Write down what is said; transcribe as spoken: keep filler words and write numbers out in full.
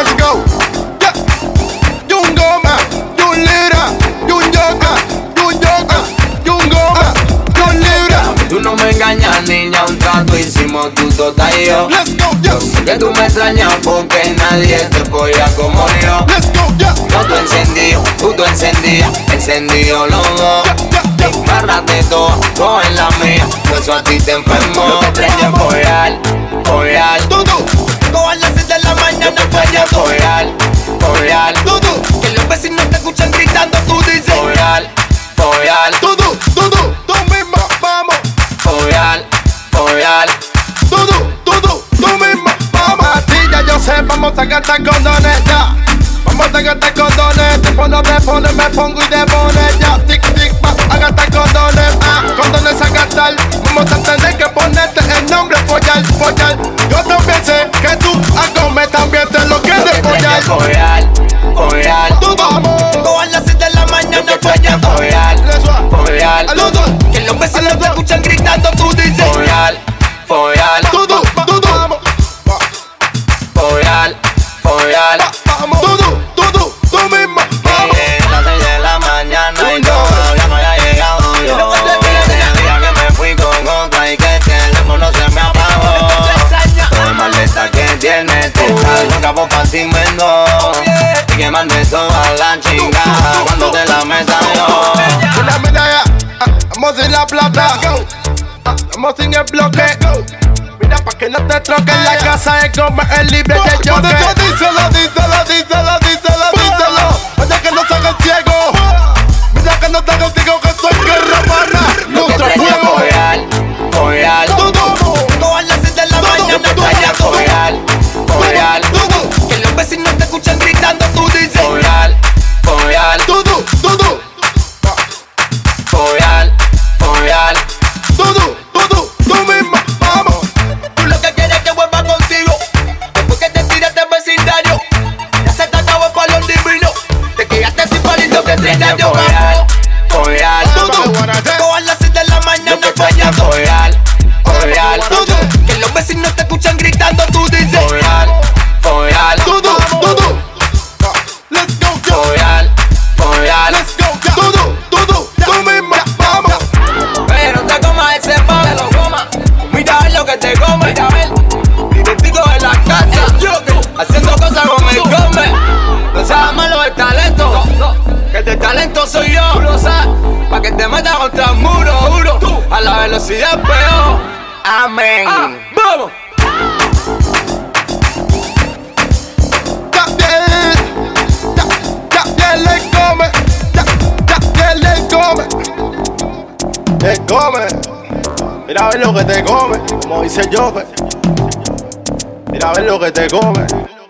let's go. Yeah. Yung goma, yung lira, yung yoga, yung yoga, yung goma, yung lira. Tú no me engañas, niña, un trato hicimos tú total y yo. Let's go, yeah. Sé que tú me extrañas porque nadie te apoya como yo. Let's go, yeah. No tú encendido, tú tú encendías, encendido los dos. Agárrate todo, coge la mía, por eso a ti te enfermó. Te extraño follar, follar. Todo, Todo a las seis de la mañana follar, follar, follar. todo, Que los vecinos te escuchan gritando, tú dices follar, follar, todo, todo, tú misma, vamos. follar, follar. Todo, todo, tú misma, vamos. A ti ya yo sé, vamos a gastar condones ya. Vamos a gastar condones, te pones, me pones, me pongo y te pones ya. Tic, tic, va a gastar condones, ah, condones a gastar. Vamos a tener que ponerte el nombre, follar, follar. Yo también sé que tú a comer también te lo quieres follar. Follar, follar. Tú vamos, Todo a las seis de la mañana follar, follar, follar. al otro, Que los vecinos te escuchan gritando, tú dices follar, follar, todo, todo, vamos, follar, follar. vamos, todo, todo, tú misma, vamos. Las seis de la mañana y todavía no haya llegado yo. Ese día que me fui con otra y que el teléfono se me apagó. Toda maleta que tienes te salgo cabo pa' cimento. Y que mandes toda la chingada cuando te la meta yo. Una medalla, ah, vamos sin la plata, ah, vamos sin el bloque. Mira pa' que no te troques, la casa es como el libre que yo que. Díselo, díselo, díselo, díselo, díselo. Oye que no se haga el ciego. Mira que no te haga el ciego que soy guerra para nuestro fuego. Follar, follar. Todo, Todo a las seis de la mañana follar, follar, follar. todo, Que los vecinos te escuchan gritando, tú dices follar, follar, todo, todo, follar, follar. todo, todo, tú misma, vamos. Tú lo que quieres es que vuelva contigo. Después que te tiras del vecindario, ya se te acabó el balón divino. Te quedaste sin palito que estrella yo follar, follar. Todo a las seis de la mañana follar, follar, follar. Que los vecinos te escuchan gritando, tú dices follar, follar, Todo, todo, let's go, yo. follar, follar. Let's go, yo. Todo, todo, tú misma, vamos. Pero no te comas ese pan, te lo comas. Mira a ver lo que te come, mira a ver. Divertido en la casa, haciendo cosas con el come. No seas malo el talento, que este talento soy yo. Tú lo sabes, pa' que te metas contra el muro, duro. A la velocidad peor. Amén. Vamos. Ya bien, ya, ya bien le come, ya, ya bien le come. Te come, mira a ver lo que te come, como dice Joker. Mira a ver lo que te come.